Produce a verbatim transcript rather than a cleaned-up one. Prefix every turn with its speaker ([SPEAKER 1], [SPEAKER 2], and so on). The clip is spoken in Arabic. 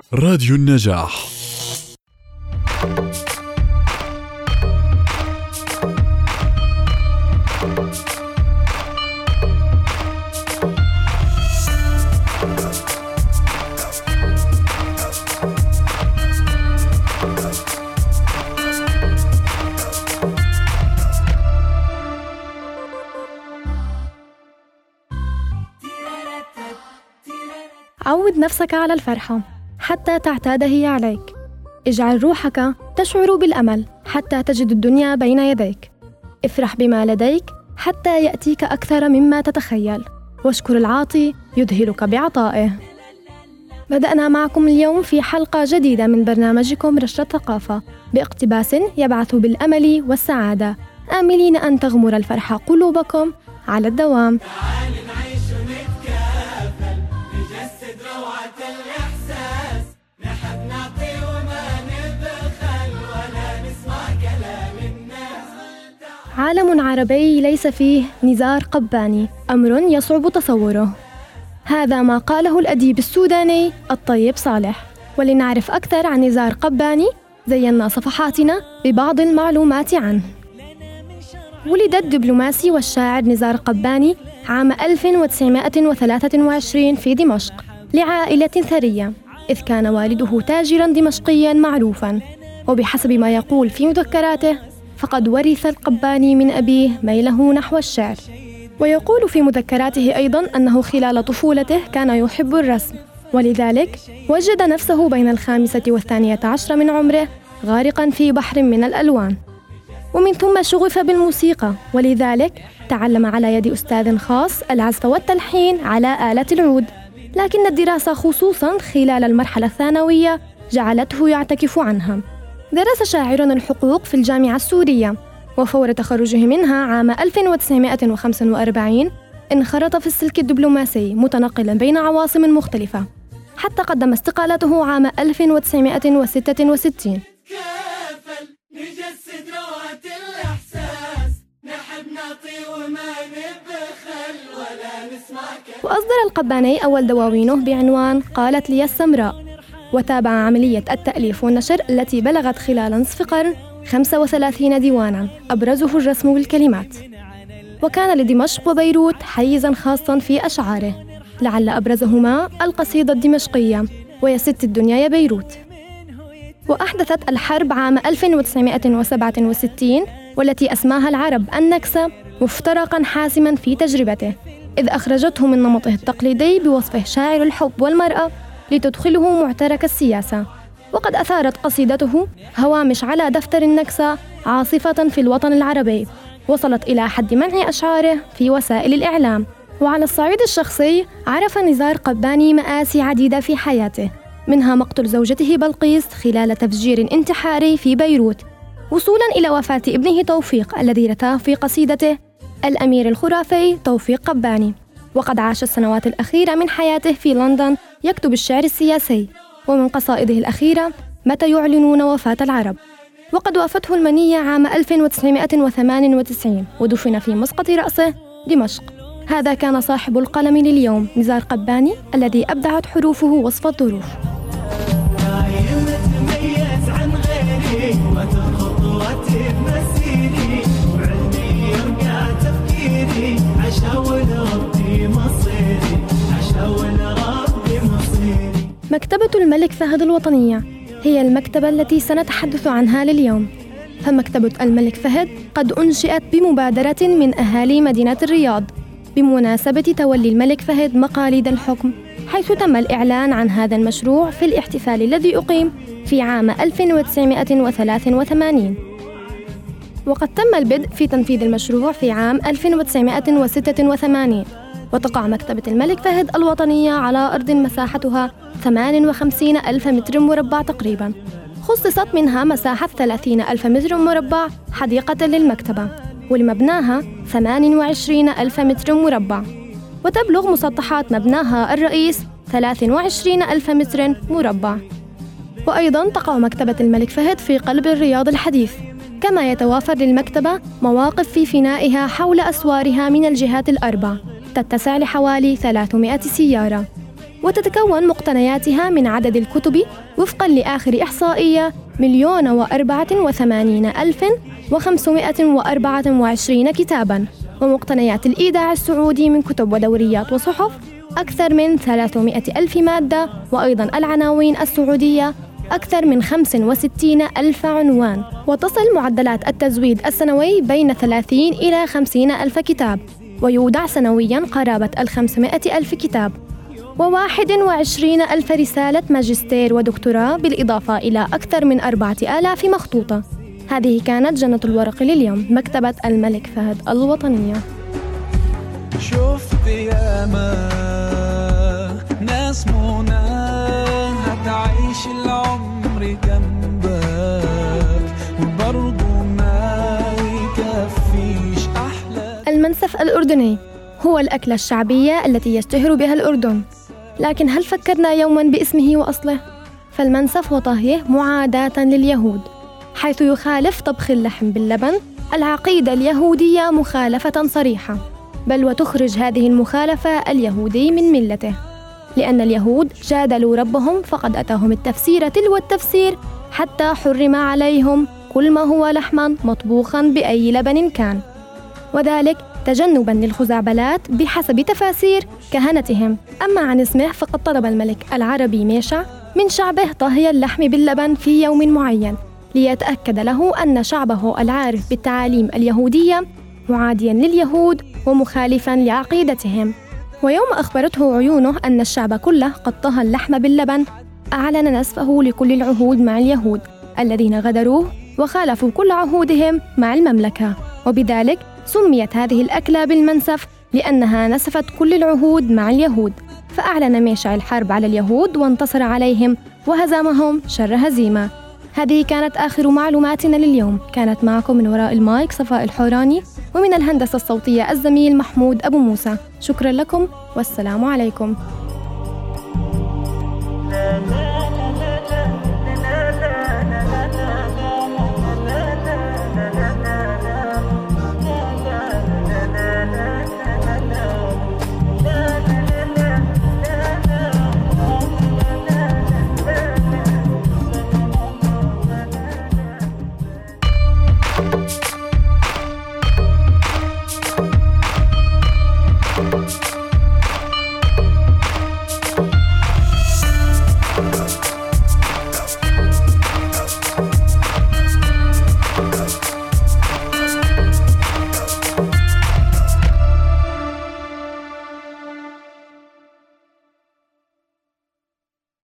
[SPEAKER 1] راديو النجاح.
[SPEAKER 2] عود نفسك على الفرحة حتى تعتاد هي عليك. اجعل روحك تشعر بالأمل حتى تجد الدنيا بين يديك. افرح بما لديك حتى يأتيك أكثر مما تتخيل، واشكر العاطي يذهلك بعطائه. بدأنا معكم اليوم في حلقة جديدة من برنامجكم رشة ثقافة باقتباس يبعث بالأمل والسعادة، آملين أن تغمر الفرحة قلوبكم على الدوام. عالم عربي ليس فيه نزار قباني أمر يصعب تصوره. هذا ما قاله الأديب السوداني الطيب صالح. ولنعرف أكثر عن نزار قباني زينا صفحاتنا ببعض المعلومات عنه. ولد الدبلوماسي والشاعر نزار قباني عام ألف وتسعمائة وثلاثة وعشرين في دمشق لعائلة ثرية، إذ كان والده تاجراً دمشقياً معروفاً. وبحسب ما يقول في مذكراته فقد ورث القباني من أبيه ميله نحو الشعر. ويقول في مذكراته أيضاً أنه خلال طفولته كان يحب الرسم، ولذلك وجد نفسه بين الخامسة والثانية عشر من عمره غارقاً في بحر من الألوان. ومن ثم شغف بالموسيقى، ولذلك تعلم على يد أستاذ خاص العزف والتلحين على آلة العود. لكن الدراسة خصوصاً خلال المرحلة الثانوية جعلته يعتكف عنها. درس شاعر الحقوق في الجامعة السورية، وفور تخرجه منها عام ألف وتسعمائة وخمسة وأربعين انخرط في السلك الدبلوماسي متنقلا بين عواصم مختلفة، حتى قدم استقالته عام ألف وتسعمائة وستة وستين. وأصدر القباني أول دواوينه بعنوان قالت لي السمراء، وتابع عملية التأليف والنشر التي بلغت خلال نصف قرن خمسة وثلاثين ديوانا أبرزه الرسم والكلمات. وكان لدمشق وبيروت حيزاً خاصاً في أشعاره، لعل أبرزهما القصيدة الدمشقية ويا ست الدنيا يا بيروت. وأحدثت الحرب عام ألف وتسعمائة وسبعة وستين والتي أسماها العرب النكسة مفترقاً حاسماً في تجربته، إذ أخرجته من نمطه التقليدي بوصفه شاعر الحب والمرأة لتدخله معترك السياسة. وقد أثارت قصيدته هوامش على دفتر النكسة عاصفة في الوطن العربي، وصلت إلى حد منع أشعاره في وسائل الإعلام. وعلى الصعيد الشخصي عرف نزار قباني مآسي عديدة في حياته، منها مقتل زوجته بلقيس خلال تفجير انتحاري في بيروت، وصولا إلى وفاة ابنه توفيق الذي رثاه في قصيدته الأمير الخرافي توفيق قباني. وقد عاش السنوات الأخيرة من حياته في لندن يكتب الشعر السياسي، ومن قصائده الأخيرة متى يعلنون وفاة العرب. وقد وافته المنية عام ألف وتسعمائة وثمانية وتسعين ودفن في مسقط رأسه دمشق. هذا كان صاحب القلم لليوم نزار قباني الذي أبدعت حروفه وصف الظروف. مكتبة الملك فهد الوطنية هي المكتبة التي سنتحدث عنها لليوم. فمكتبة الملك فهد قد أنشئت بمبادرة من أهالي مدينة الرياض بمناسبة تولي الملك فهد مقاليد الحكم، حيث تم الإعلان عن هذا المشروع في الاحتفال الذي أقيم في عام ألف وتسعمائة وثلاثة وثمانين. وقد تم البدء في تنفيذ المشروع في عام ألف وتسعمائة وستة وثمانين. وتقع مكتبة الملك فهد الوطنية على أرض مساحتها ثمانية وخمسين ألف متر مربع تقريباً، خصصت منها مساحة ثلاثين ألف متر مربع حديقة للمكتبة، ولمبناها ثمانية وعشرين ألف متر مربع. وتبلغ مسطحات مبناها الرئيس ثلاثة وعشرين ألف متر مربع. وأيضاً تقع مكتبة الملك فهد في قلب الرياض الحديث، كما يتوافر للمكتبة مواقف في فنائها حول أسوارها من الجهات الأربع تتسع لحوالي ثلاثمائة سيارة. وتتكون مقتنياتها من عدد الكتب وفقاً لآخر إحصائية مليون وأربعة وثمانين ألف وخمسمائة وأربعة وعشرين كتاباً. ومقتنيات الإيداع السعودي من كتب ودوريات وصحف أكثر من ثلاثمائة ألف مادة، وأيضاً العناوين السعودية أكثر من خمسة وستين ألف عنوان. وتصل معدلات التزويد السنوي بين ثلاثين إلى خمسين ألف كتاب، ويودع سنوياً قرابة الخمسمائة ألف كتاب وواحد وعشرين ألف رسالة ماجستير ودكتوراه، بالإضافة إلى أكثر من أربعة آلاف مخطوطة. هذه كانت جنة الورق لليوم، مكتبة الملك فهد الوطنية.
[SPEAKER 1] شفت ياما ناس منى هتعيش العمر جنبك وبرضه ما يكفيش أحلى.
[SPEAKER 2] المنسف الأردني هو الأكلة الشعبية التي يشتهر بها الأردن، لكن هل فكرنا يوماً باسمه وأصله؟ فالمنسف وطهيه معاداة لليهود، حيث يخالف طبخ اللحم باللبن العقيدة اليهودية مخالفة صريحة، بل وتخرج هذه المخالفة اليهودي من ملته، لأن اليهود جادلوا ربهم فقد أتاهم التفسير تلو التفسير حتى حرم عليهم كل ما هو لحما مطبوخا بأي لبن كان، وذلك تجنبا للخزعبلات بحسب تفاسير كهنتهم. أما عن اسمه فقد طلب الملك العربي ميشع من شعبه طهي اللحم باللبن في يوم معين، ليتأكد له أن شعبه العارف بالتعاليم اليهودية معاديا لليهود ومخالفا لعقيدتهم. ويوم أخبرته عيونه أن الشعب كله قد طهى اللحم باللبن، أعلن نسفه لكل العهود مع اليهود الذين غدروه وخالفوا كل عهودهم مع المملكة، وبذلك سميت هذه الأكلة بالمنسف لأنها نسفت كل العهود مع اليهود. فأعلن ميشع الحرب على اليهود وانتصر عليهم وهزمهم شر هزيمة. هذه كانت آخر معلوماتنا لليوم. كانت معكم من وراء المايك صفاء الحوراني، ومن الهندسة الصوتية الزميل محمود أبو موسى. شكرا لكم والسلام عليكم.